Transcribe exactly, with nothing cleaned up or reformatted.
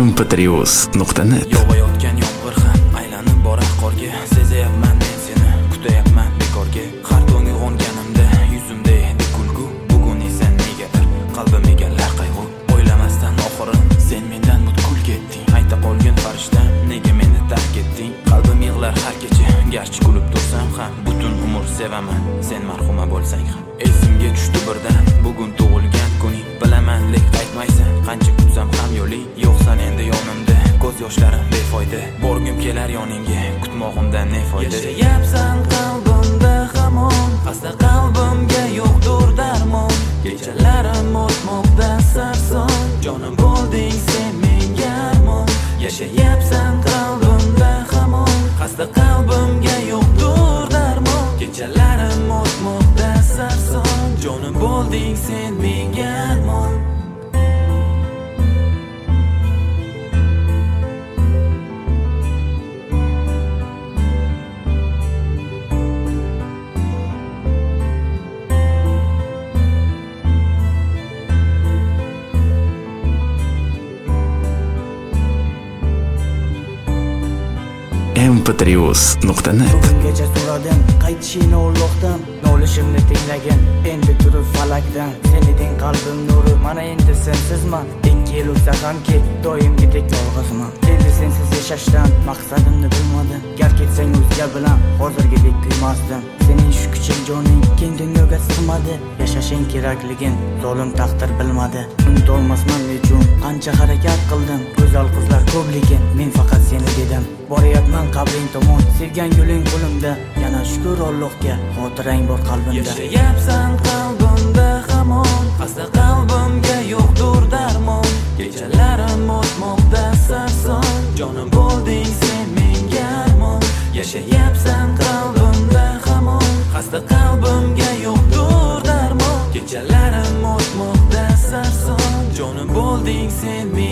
em p tre uz nuqta net. Yog'ayotgan yomg'ir ham aylanib borar qorga. Sezayapman men seni, kutayapman bekorga. Har tong uyg'onganimda yuzimda edi kulgu. Bugun esa negadir qalbim egallar qayg'u. O'ylamasdan oxiri sen mendan butkul ketding. Ayta qolgan farishtam, nega meni tark etding? Qalbim yig'lar har kecha, garchi kulib tursam ham butun umr sevaman, sen marhuma bo'lsang ham. Esimga tushdi birdan bugun tug'ilgan kuning. Bilaman lek qaytmaysan, qancha kutsam ham yo'ling. Yo'qsan endi yonimda, ko'z yoshlarim befoyda. Borgim kelar yoningga, kutmog'imdan ne foyda? Yashayapsan qalbimda hamon, asta qalbimga yo'qdir darmon. Kechalarim o'tmoqda sarson, jonim bo'lding sen menga armon. Yashayapsan qalbimda hamon, asta qalbimga yo'qdir darmon. Kechalarim o'tmoqda sarson, jonim bo'lding sen menga armon. em p tre uz nuqta net. Bugungacha so'radim, qaytishingni ulug'dim. Nolishimni tinglagin, endi turib falakdan. Sen eding qalbim nuri, mana endi sensizman. Ikki yil o'tsa hamki, doimgidek yolg'izman. Endi sensiz yashashdan maqsadimni bilmadim. Gar ketsang o'zga bilan, hozirgidek kuymasdim. Sening shu kuching joning keng dunyoga sig'madi. Yashashing kerakligin zolim taqdir bilmadi. Unutolmasman nechun qancha harakat qildim. Go'zal qizlar ko'p lekin men faqat seni dedim. Boryapman qabring tomon, sevgan yo'ling qo'limda. Yana shukr Allohga, xotirang bor qalbimda. Yashayapsan qalbimda hamon, asta qalbimga yo'qdir darmon. Kechalarim o'tmoqda sarson, jonim bo'lding sen menga armon. Yashayapsan qalbimda hamon, asta qalbimga yo'qdir darmon. Kechalarim o'tmoqda sarson, jonim bo'lding sen menga